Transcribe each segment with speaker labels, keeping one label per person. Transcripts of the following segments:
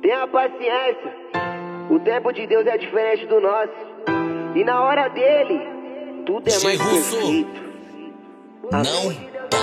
Speaker 1: Tenha paciência, o tempo de Deus é diferente do nosso. E na hora dele, tudo é mais perfeito.
Speaker 2: Não tá.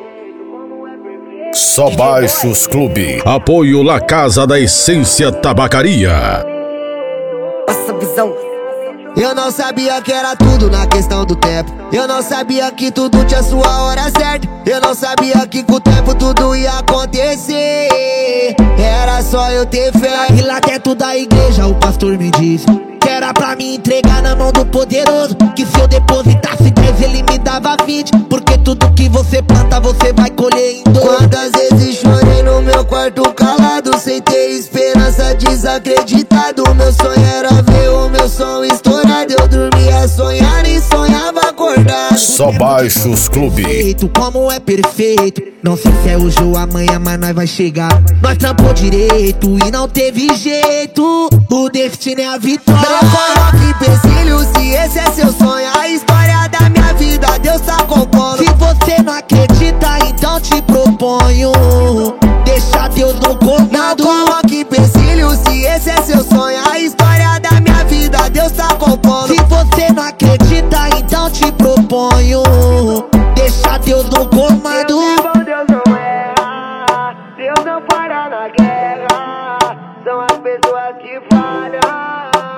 Speaker 3: Só Baixos Clube. Apoio La Casa da Essência Tabacaria.
Speaker 4: Essa visão.
Speaker 5: Eu não sabia que era tudo na questão do tempo. Eu não sabia que tudo tinha sua hora certa. Eu não sabia que com o tempo tudo ia acontecer. Era só eu ter fé. E lá dentro da igreja o pastor me disse que era pra me entregar na mão do poderoso, que se eu depositasse 10 ele me dava 20. Porque tudo que você planta você vai colher em dobro. Quantas vezes chorei no meu quarto calado, sem ter esperança, desacreditado. Meu sonho era ver o meu som estourado. Eu dormia sonhando e sonhava acordado.
Speaker 3: Só Baixos Clube.
Speaker 5: Como é perfeito, não sei se é hoje ou amanhã, mas nós vai chegar. Nós trampou direito e não teve jeito. O destino é a vitória. Não coloque empecilho se esse é seu sonho. A história da minha vida Deus tá compondo. Se você não acredita, então te proponho deixa Deus no comando. Não coloque empecilho se esse é seu sonho. A história da minha vida Deus tá compondo. Se você não acredita, então te proponho deixa Deus no comando.
Speaker 1: Deus não erra, Deus não para na guerra. São as pessoas que falham.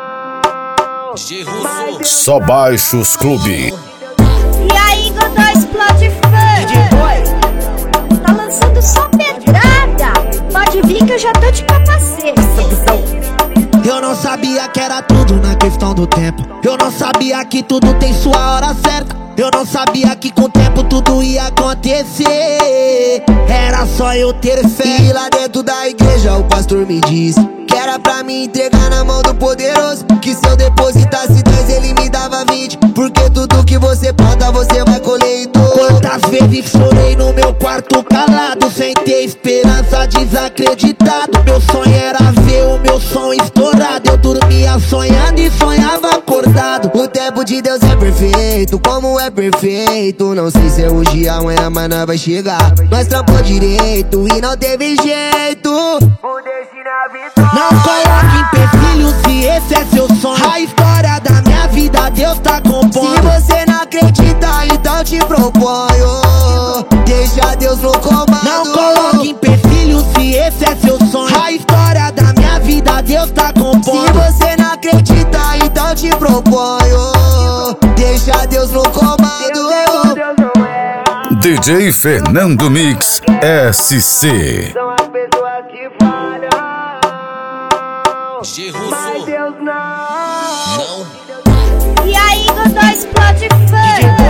Speaker 3: Só Baixos Clube.
Speaker 6: E aí, Godô, explode fã. Tá lançando só pedrada. Pode vir que eu já tô de capacete.
Speaker 5: Eu não sabia que era tudo na questão do tempo. Eu não sabia que tudo tem sua hora certa. Eu não sabia que com o tempo tudo ia acontecer. Era só eu ter fé. E lá dentro da igreja o pastor me disse que era pra me entregar na mão do poderoso, que se eu depositasse 10 ele me dava 20. Porque tudo que você planta você vai colher em dobro. Quantas vezes chorei no meu quarto calado, sem ter esperança, desacreditado. Meu sonho era ver o meu som estourado. Eu dormia sonhando e sonhava acordado. O tempo de Deus é perfeito, como é perfeito. Não sei se é hoje, amanhã, mas nós vai chegar. Nós trampou direito e não teve jeito.
Speaker 1: O destino é a vitória.
Speaker 5: Não coloque empecilho se esse é seu sonho. A história da minha vida Deus tá compondo. Se você não acredita, então te proponho deixa Deus no comando. Não coloque empecilho se esse é seu sonho. A história da minha vida Deus tá compondo. Se você não acredita, então te proponho deixa Deus no comando.
Speaker 1: Deus não erra.
Speaker 3: DJ Fernando Mix SC.
Speaker 1: São as pessoas que falham. Mas Deus não.
Speaker 6: E aí, Godô, explode fã.